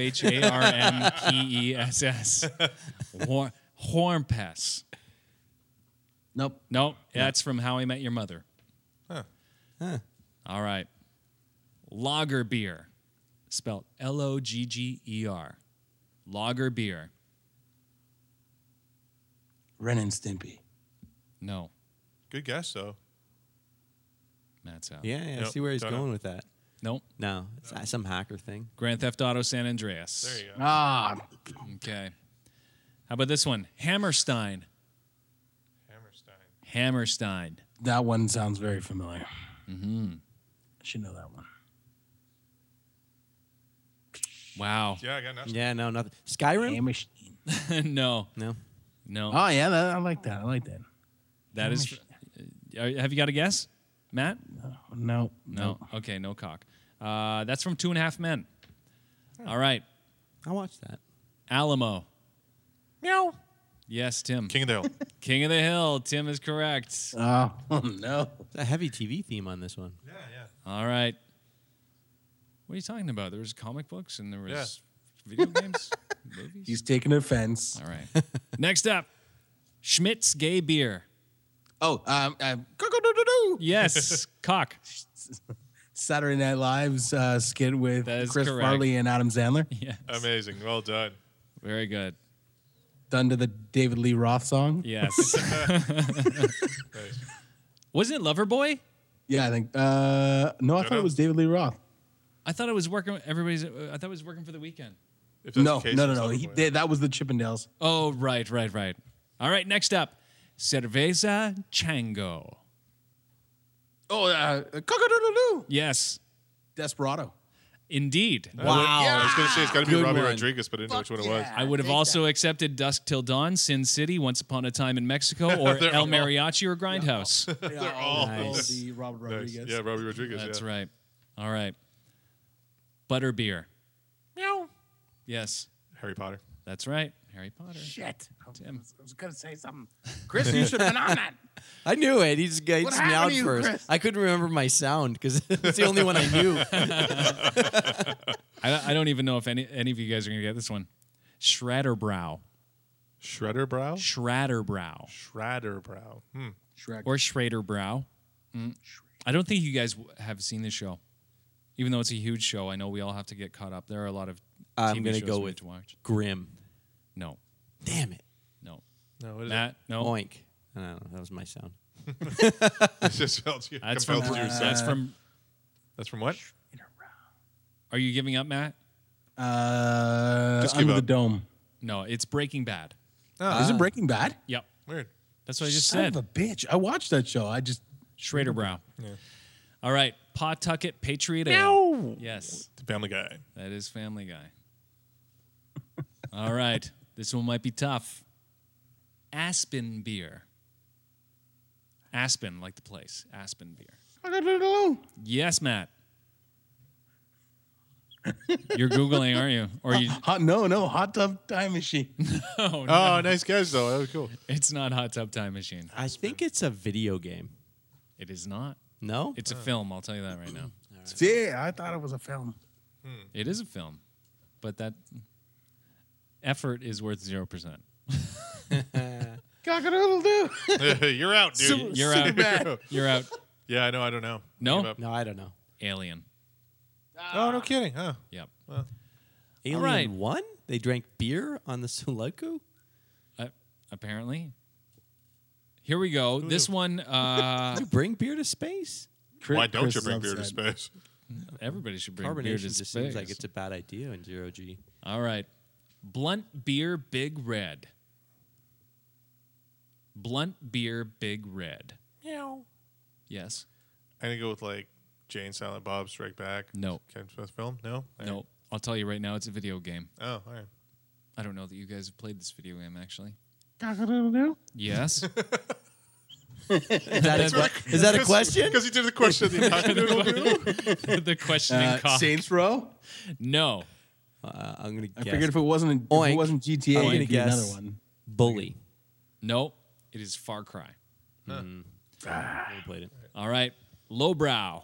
WHARMPESS. Hornpess. Nope. Nope, that's from How I Met Your Mother. Huh. All right. Lager beer. Spelled Logger. Lager beer. Ren and Stimpy. No. Good guess, though. Matt's out. Yeah, I Nope, see where he's don't going know. with that. Nope. No, it's some hacker thing. Grand Theft Auto San Andreas. There you go. Ah, Okay. How about this one? Hammerstein. Hammerstein. Hammerstein. that one sounds very familiar. Mm-hmm. I should know that one. Wow. Yeah, I got nothing. Yeah, no, nothing. Skyrim? Hammerstein. No. No. No. Oh yeah, I like that. I like that. That is. Have you got a guess, Matt? No. No. Okay, no cock. That's from 2.5 Men. All right. I watched that. Alamo. Meow. Yes, Tim. King of the Hill. King of the Hill. Tim is correct. Oh no. It's a heavy TV theme on this one. Yeah. All right. What are you talking about? There was comic books and there was video games, movies. He's taking offense. All right. Next up, Schmidt's Gay Beer. Oh, cock-a-doodle-doo. Yes, cock. Saturday Night Live's skit with That is Chris correct. Farley and Adam Sandler. Yes. Amazing. Well done. Very good. Done to the David Lee Roth song. Yes. Nice. Wasn't it Loverboy? Yeah, I think. No, I thought it was David Lee Roth. I thought it was working. I thought it was working for the weekend. If that's No, the case, no. it's Loverboy. That was the Chippendales. Oh, right. All right, next up, Cerveza Chango. Oh, cock-a-doodle-doo. Yes, Desperado. indeed. I was going to say it's got to be Good Robbie one. Rodriguez, but I didn't know which one it was. I would have also accepted Dusk Till Dawn, Sin City, Once Upon a Time in Mexico, or They're El all- Mariachi or Grindhouse. They're all nice. the Robert Nice. Rodriguez. Yeah, Robbie Rodriguez. That's yeah. right. All right. Butterbeer. Meow. Yes, Harry Potter. that's right. Harry Potter. Shit. Tim. I was going to say something. Chris, you should have been on that. I knew it. He just happened meowed to you, first. Chris? I couldn't remember my sound because it's the only one I knew. I don't even know if any of you guys are going to get this one. Shredderbrow. Shredderbrow? Shredderbrow. Shredderbrow. Shrek. Or Schraderbrow. I don't think you guys have seen this show. Even though it's a huge show, I know we all have to get caught up. There are a lot of I'm TV gonna shows go we with have to watch. Grim. No. Damn it. No. No, what is Matt, no. Oink. I don't know. That was my sound. it? It just felt you. That's from, compelled to yourself. that's from. what? Are you giving up, Matt? Just give Under the up. Dome. No, it's Breaking Bad. Is it Breaking Bad? Yep. Weird. That's what I just Son said. of a bitch. I watched that show. I just. Schraderbrow. Yeah. All right. Pawtucket Patriot Ale. Yes. The Family Guy. That is Family Guy. All right. This one might be tough. Aspen Beer. Aspen, like the place. Aspen Beer. Yes, Matt. You're Googling, aren't you? Or you? No. Hot Tub Time Machine. Oh, no. Oh, nice guys, though. That was cool. It's not Hot Tub Time Machine. I think it's a video game. It is not. No? It's a film. I'll tell you that right now. See, I thought it was a film. It is a film, but that effort is worth 0%. Cock-a-doodle-doo. You're out, dude. You're out. You're out. Yeah, I know. I don't know. No? Give up. No, I don't know. Alien. Oh, no kidding. Huh. Yep. Alien right. 1? They drank beer on the Sudoku? Apparently. Here we go. This one, Did you bring beer to space? Why don't Chris you is bring beer to upset. space? everybody should bring beer Carbonation to just space. seems like it's a bad idea in 0G. All right. Blunt Beer Big Red. Blunt Beer Big Red. Meow. Yes. I'm going to go with like Jane Silent Bob Strike Back. No. Ken Smith film? No? All No. I'll tell you right now, it's a video game. right. Oh, all right. I don't know that you guys have played this video game, actually. Cock-a-doodle-doo. Yes. Is that a question? Because he did the question. The questioning cock. Saints Row. No. I'm going to I guess. figured if it wasn't Oink. GTA, I'm gonna it'd be guess another one. Bully. No. It is Far Cry. Never played it. All right. Lowbrow.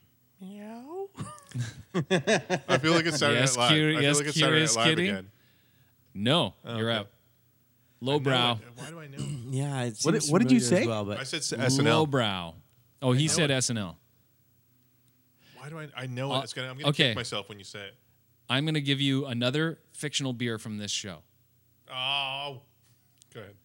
I feel like it's Saturday Yes, Night Live. cute- I yes, feel like it's Saturday curious Night Live kitty. again. No. You're okay. out. Lowbrow. Why do I know? Yeah, it What did- seems what did you familiar as say? Well, I but said SNL. Lowbrow. Oh, he said SNL. Why do I know it? I'm gonna okay. kick myself when you say it. I'm going to give you another fictional beer from this show. Oh. Go ahead.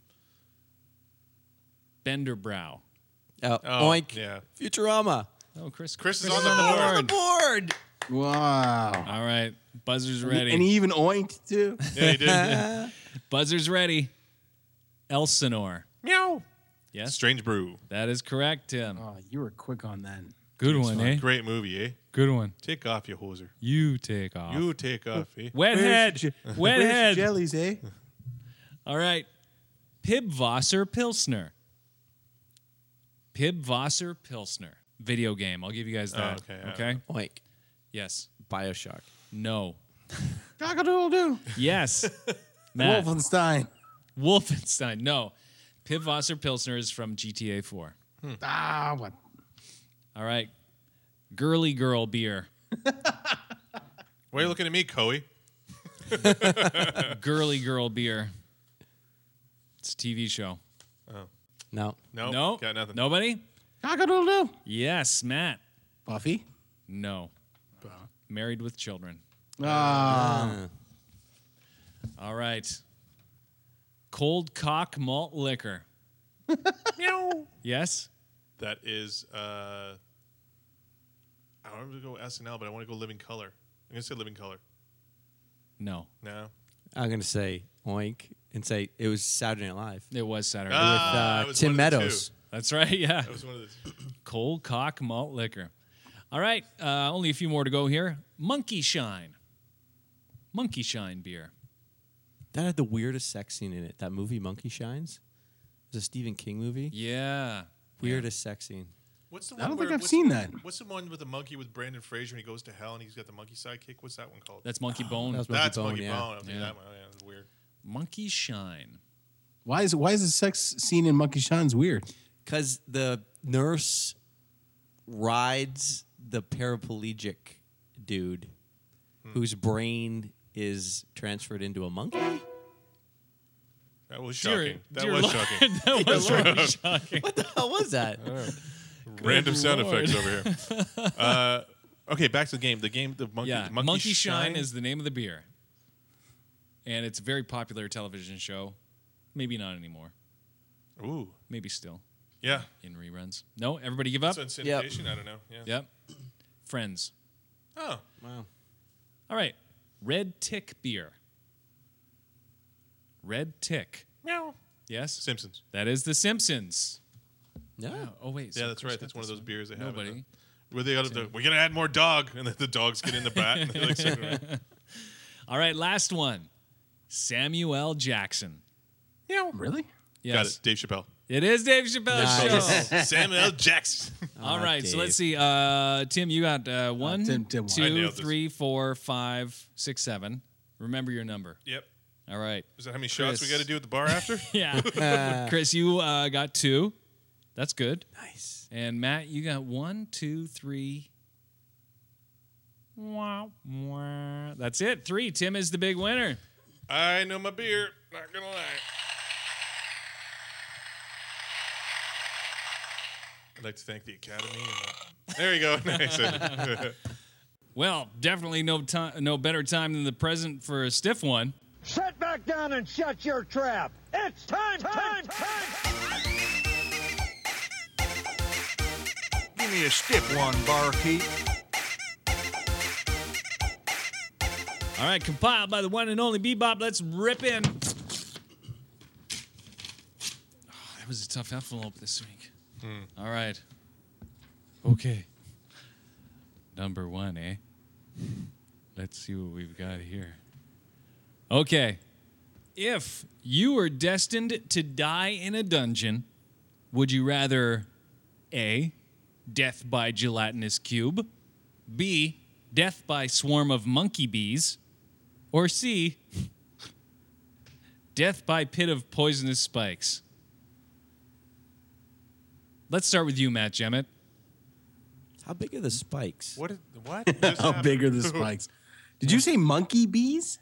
Benderbrow. Oh, Oink. yeah. Futurama. Oh, Chris. Chris is is on the board. Board. Wow. All right. Buzzer's ready. And he even oinked too. Yeah, he did. Buzzer's ready. Elsinore. Meow. Yes. Strange Brew. That is correct, Tim. Oh, you were quick on that. Good one, eh? Great movie, eh? Good one. Take off, you hoser. You take off. You take off, eh? Wet head. Wet head. Jellies, eh? All right. Pibvasser Pilsner. Pibvasser Pilsner. Video game. I'll give you guys that. okay, Okay? Oink. Yes. Bioshock. No. Cock-a-doodle-doo. Yes. Matt. Wolfenstein. Wolfenstein. No. Pibvasser Pilsner is from GTA 4. Ah, what? All right. Girly Girl beer. Why are you looking at me, Coey? Girly Girl beer. It's a TV show. No. No? Got nothing. Nobody? Cock-a-doodle-doo. Yes, Matt. Buffy. No. Married with Children. Ah. All right. Cold Cock Malt Liquor. Meow. Yes? That is, I want to go SNL, but I want to go Living Color. I'm going to say Living Color. No. No. I'm going to say oink and say it was Saturday Night Live. It was Saturday. it was Tim one of the Meadows. That's right, yeah. That was one of the two. Cold Cock Malt Liquor. All right, only a few more to go here. Monkey Shine. Monkey Shine beer. That had the weirdest sex scene in it. That movie, Monkey Shines. It was a Stephen King movie. Yeah. Weirdest sex scene. What's the I one don't where- think I've what's seen the- that. What's the one with the monkey with Brandon Fraser and he goes to hell and he's got the monkey sidekick? What's that one called? That's Monkey Bone. that was That's Monkey Monkey Bone, yeah. Bone. I'm thinking Yeah. that one. Oh, yeah, that's weird. Monkey Shine. Why is the sex scene in Monkey Shine's weird? Because the nurse rides the paraplegic dude whose brain is transferred into a monkey. That was Dear- shocking. That dear was Lord, shocking. that was really shocking. What the hell was that? Random sound Lord. effects over here. Okay, back to the game. The monkey. Yeah, Monkey Shine is the name of the beer. And it's a very popular television show. Maybe not anymore. Ooh, Maybe still yeah. in reruns. No, everybody give up? So in syndication, I don't know. Yeah. Yep. Friends. Oh, Wow. All right. Red Tick beer. Red Tick. meow. Yes? Simpsons. That is The Simpsons. Yeah. Oh, wait. Yeah, so that's Chris right. got That's one of this those beers they have. in Nobody. the- Where they out of the, we're gonna add more dog, and then the dogs get in the bat. And they're like, sitting around. All right, last one. Samuel Jackson. Really? Yes. Got it. Dave Chappelle. It is Dave Chappelle's Nice. show. Samuel L. Jackson. All right, so Dave. let's see. Tim, you got one, Tim won. I 2, nailed this. 3, 4, 5, 6, 7. Remember your number. Yep. All right. Is that how many shots we Chris. got to do at the bar after? Yeah. Chris, you got 2. That's good. Nice. And Matt, you got 1, 2, 3. Wah, wah. That's it. 3. Tim is the big winner. I know my beer. Not gonna lie. I'd like to thank the Academy. There you go. Nice. Well, definitely no better time than the present for a stiff one. Sit back down and shut your trap. It's time. Give me a stiff one, barkeep. All right, compiled by the one and only Bebop. Let's rip in. Oh, that was a tough envelope this week. All right. Okay. Number 1, eh? Let's see what we've got here. Okay. If you were destined to die in a dungeon, would you rather A, death by gelatinous cube, B, death by swarm of monkey bees, or C, death by pit of poisonous spikes? Let's start with you, Matt Jemmett. How big are the spikes? What? What? just How happened? big are the spikes? Did you say monkey bees?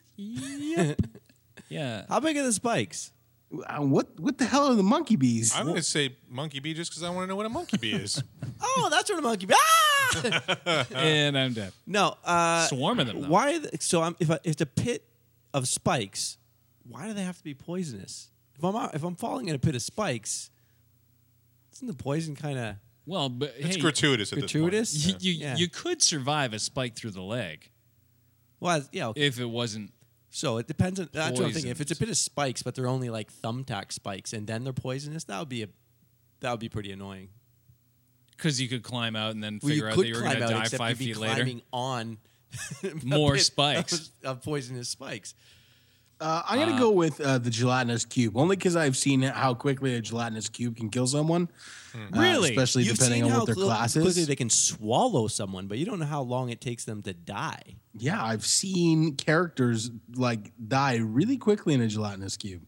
Yeah. How big are the spikes? What the hell are the monkey bees? I'm going to say monkey bee just because I want to know what a monkey bee is. Oh, that's what a monkey. Ah! And I'm dead. No. Swarm of them, though. Why? So if it's a pit of spikes, why do they have to be poisonous? If I'm falling in a pit of spikes, isn't the poison kind of Well, but It's hey, gratuitous at gratuitous? this point. you, Yeah. you could survive a spike through the leg Well, yeah. Okay. if it wasn't. So it depends on. That's what I'm thinking. If it's a Poisons. pit of spikes, but they're only like thumbtack spikes, and then they're poisonous, that would be pretty annoying. Because you could climb out and then Well, figure you out could that you were climb going to out, die except 5 you'd be feet later. climbing on a More pit spikes. of poisonous spikes. I'm gonna go with the gelatinous cube, only because I've seen how quickly a gelatinous cube can kill someone. Really? Especially You've depending seen on how what their class quickly is. they can swallow someone, but you don't know how long it takes them to die. Yeah, I've seen characters like die really quickly in a gelatinous cube.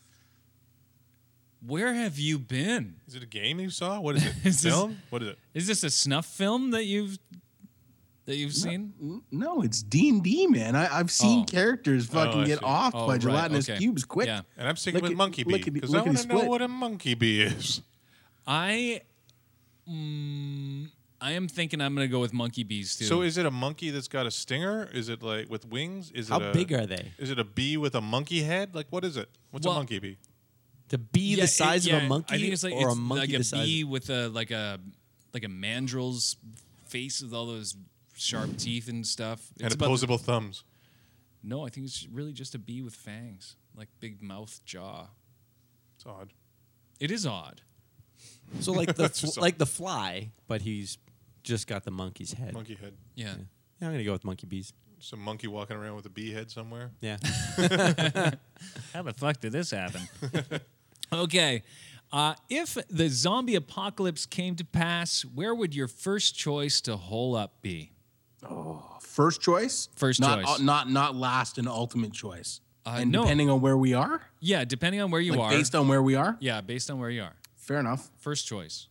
Where have you been? Is it a game you saw? What is it? Is this- Film? What is it? Is this a snuff film that you've that you've seen? No, it's D&D, man. I've seen characters fucking I get see. off Oh, by right, gelatinous okay. cubes quick. Yeah. And I'm sticking with Lickety- monkey bee lickety- because I want to lickety know split. what a monkey bee is. I am thinking I'm going to go with monkey bees too. So is it a monkey that's got a stinger? Is it like with wings? Is How it big are they? Is it a bee with a monkey head? Like what is it? What's Well, a monkey bee? To be the size of a monkey, I think it's like or it's a monkey like a the size? bee with a like a mandrel's face with all those sharp teeth and stuff. And It's about- opposable thumbs. No, I think it's really just a bee with fangs, like big mouth, jaw. It's odd. It is odd. So like the That's just like the fly, but he's just got the monkey's head. Monkey head. Yeah. Yeah, I'm gonna go with monkey bees. Some monkey walking around with a bee head somewhere. Yeah. How the fuck did this happen? Okay. If the zombie apocalypse came to pass, where would your first choice to hole up be? First choice? First not, choice. Not last and ultimate choice. And no. depending on where we are? Yeah, depending on where you Like are. based on where we are? Yeah, based on where you are. Fair enough. First choice.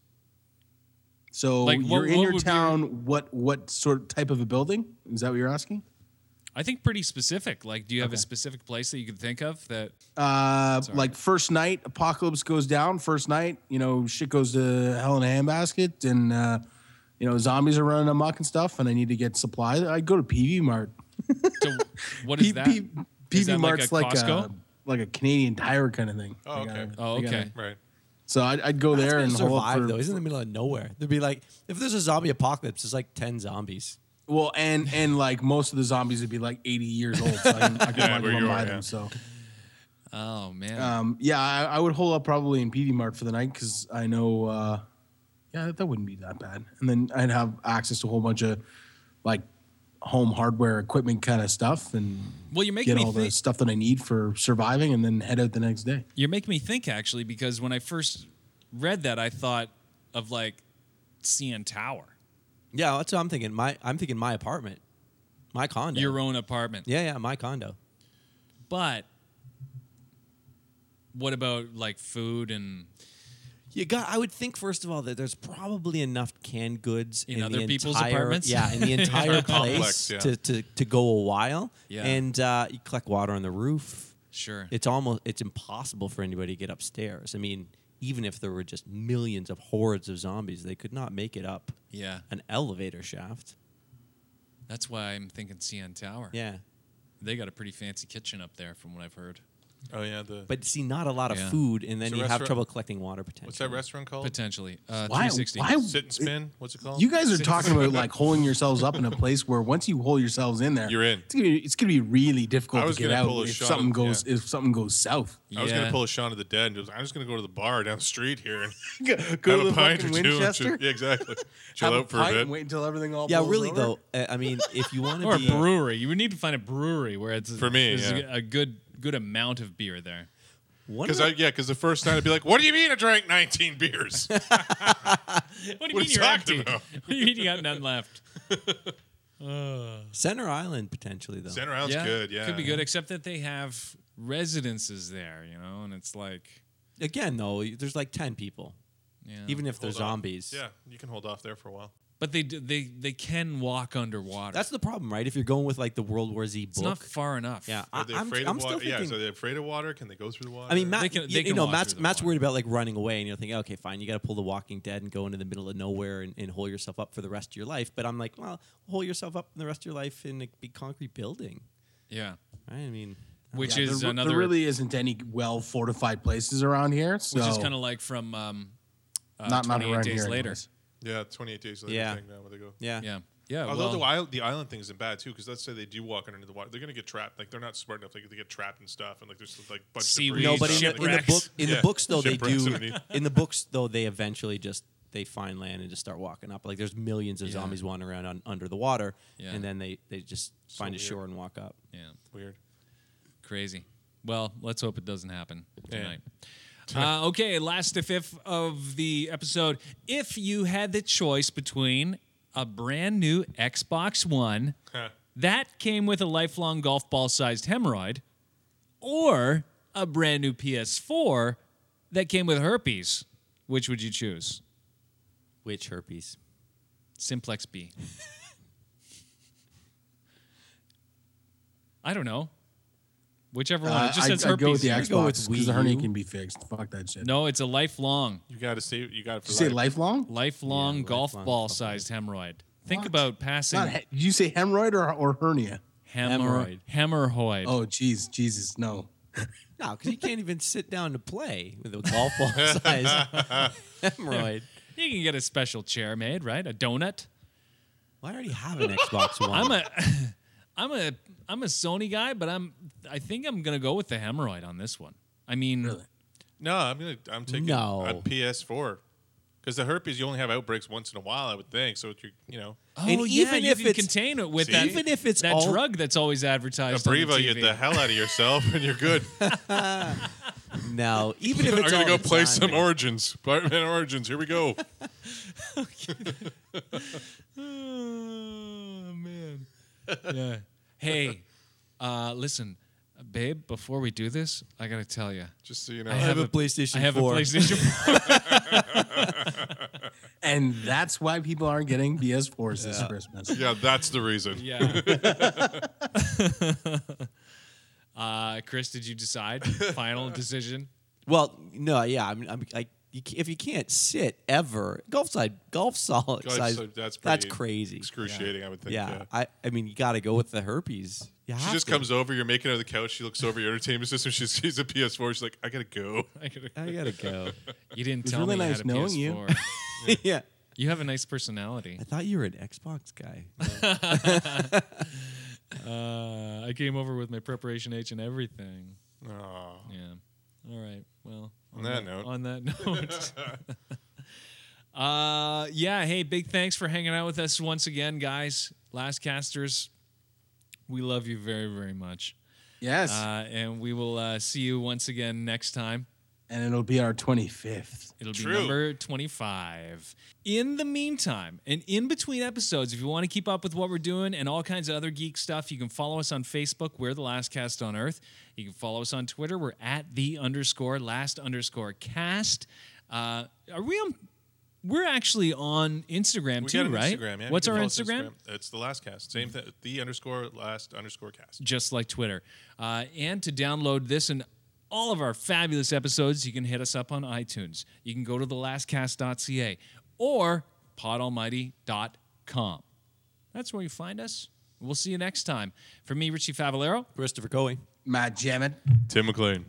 So Like, you're in what your would be town, what sort of type of a building? Is that what you're asking? I think pretty specific. Like, do you have a specific place that you could think of that? Like first night, apocalypse goes down. First night, shit goes to hell in a handbasket, and zombies are running amok and stuff, and I need to get supplies. I go to PV Mart. To, what is that? Is PV that Mart's like like a Costco? a Canadian Tire kind of thing. Oh, okay. Oh, okay. Right. So I'd go there and hold up survive for, though. He's in the middle of nowhere. There'd be like if there's a zombie apocalypse, there's like 10 zombies. well, and like most of the zombies would be like 80 years old, so I can Yeah, walk where them you by are, them. yeah. So Oh man. I would hold up probably in PV Mart for the night because I know, that wouldn't be that bad. And then I'd have access to a whole bunch of like home hardware equipment kind of stuff and Well, you're making get me all the think. stuff that I need for surviving and then head out the next day. You're making me think actually, because when I first read that, I thought of like CN Tower, Yeah, that's what I'm thinking. I'm thinking my apartment, my condo. your own apartment. Yeah, my condo. But what about like food and I would think first of all that there's probably enough canned goods In in other the people's entire, apartments? Yeah, in the entire Complex, place yeah. to go a while. Yeah. And you collect water on the roof. sure? It's impossible for anybody to get upstairs. I mean, even if there were just millions of hordes of zombies, they could not make it up Yeah, an elevator shaft. that's why I'm thinking CN Tower. Yeah. They got a pretty fancy kitchen up there, from what I've heard. Oh yeah. But see, not a lot of Yeah. food, and then So you have restaurant- trouble collecting water potentially. What's that restaurant called? Potentially, Why? 360. Why? Sit and spin. What's it called? You guys are talking about like holding yourselves up in a place where once you hold yourselves in there, You're in. It's gonna be really difficult I was to get gonna out pull a if shot something of- goes yeah. if something goes south. I was Yeah. gonna pull a Shaun of the Dead and I'm just gonna go to the bar down the street here and Go have to a the pint fucking or two. Winchester. Yeah, exactly. Chill Have out a for a pint bit. and wait until everything all Yeah, blows really over. though. I mean, if you want Or to a be brewery. You would need to find a brewery where it's For me, there's yeah. a good amount of beer there. one Because of the- because the first night I'd be like, "What do you mean I drank 19 beers?" What do you What mean are you you're talking empty? about? What do you mean you got none left? Center Island potentially though. Center Island's good. Yeah, could be good, except that they have residences there, and it's like, Again, though, there's like 10 people, yeah. even if they're Hold off. zombies. Yeah, you can hold off there for a while. But they can walk underwater. That's the problem, right? If you're going with like the World War Z it's book. not far enough. Yeah, Are they I'm afraid I'm of still water? Yeah, thinking. so are they afraid of water? Can they go through the water? I mean, Matt, They can walk Matt's through the Matt's water. worried about like running away, and you're thinking, okay, fine, you got to pull the Walking Dead and go into the middle of nowhere and hole yourself up for the rest of your life. But I'm like, well, hole yourself up in the rest of your life in a big concrete building, Yeah. right? I mean, Which Yeah, is there, another. there really isn't any well fortified places around here. So which is kind of like from not 28 around Days here Later. anyways. yeah, 28 days later. Yeah. Thing now where they go. yeah, Yeah. Yeah. Although well, the island thing isn't bad too, because let's say they do walk underneath the water, they're gonna get trapped. Like they're not smart enough; they get trapped and stuff, and like there's like a bunch Seaweed. of No, debris but and in stuff, the like- book, in Yeah. the books though, they Shipwrecks do. underneath. In the books though, they eventually just they find land and just start walking up. Like there's millions of Yeah. zombies wandering around under the water, Yeah. and then they just find a weird. shore and walk up. yeah. Weird. Crazy. Well, let's hope it doesn't happen Yeah. tonight. Okay, last fifth of the episode. If you had the choice between a brand new Xbox One that came with a lifelong golf ball sized hemorrhoid, or a brand new PS4 that came with herpes, which would you choose? Which herpes? Simplex B. I don't know. Whichever one. It just says I'd herpes. go with the here. Xbox because the Wii hernia U. can be fixed. Fuck that shit. No, it's a lifelong. You got to say you got it for Did you say life. lifelong? Lifelong golf lifelong ball golf sized hemorrhoid. Think What? about passing Did you say hemorrhoid or hernia? hemorrhoid. Oh, jeez, Jesus, no. No, because you can't even sit down to play with a golf ball size hemorrhoid. You can get a special chair made, right? A donut. Well, I already have an Xbox One. I'm a Sony guy, but I think I'm gonna go with the hemorrhoid on this one. I mean, Really? No, I'm taking No. a PS4 because the herpes you only have outbreaks once in a while, I would think. So oh And yeah, even you if can it's- contain it with See? that. Even if it's that all- drug that's always advertised. on the Abreva, you TV. get the hell out of yourself, and you're good. No, even if I'm it's gonna all go the play time, some man. Origins. Spider-Man Origins. Here we go. Oh man. Yeah. Hey, listen, babe. Before we do this, I gotta tell you. Just so you know, I have a PlayStation 4. I have a PlayStation 4. And that's why people aren't getting PS4s this Christmas. yeah, that's the reason. Yeah. Chris, did you decide? Final decision? Well, no, yeah. I mean, if you can't sit ever, golf size, So that's pretty crazy. excruciating, I would think. Yeah, Yeah. I mean, you got to go with the herpes. You She have just to. comes over. You're making her the couch. She looks over your entertainment system. She sees a PS4. She's like, I gotta go. I gotta go. You didn't was tell really me nice you had a knowing you. PS4. Yeah, You have a nice personality. I thought you were an Xbox guy. I came over with my preparation H and everything. Aw. Yeah. All right. Well, On that note. On that note. Yeah. Hey, big thanks for hanging out with us once again, guys. Last Casters, we love you very, very much. Yes. And we will see you once again next time. And it'll be our 25th. It'll be True. number 25. In the meantime, and in between episodes, if you want to keep up with what we're doing and all kinds of other geek stuff, you can follow us on Facebook. We're The Last Cast on Earth. You can follow us on Twitter. We're at @the_last_cast. Are we on? We're actually on Instagram We too, got an right? Instagram, yeah. What's You our can follow us on Instagram? It's the Last Cast. Same thing. _last_cast. Just like Twitter. And to download this and all of our fabulous episodes, you can hit us up on iTunes. You can go to thelastcast.ca or podalmighty.com. That's where you find us. We'll see you next time. For me, Richie Favalero. Christopher Coey. Matt Jammett. Tim McLean.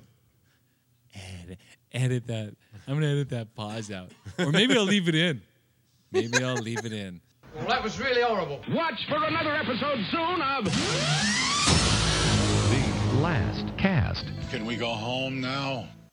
Edit that. I'm going to edit that pause out. Or maybe I'll leave it in. Maybe I'll leave it in. Well, that was really horrible. Watch for another episode soon of The Last Cast. Can we go home now?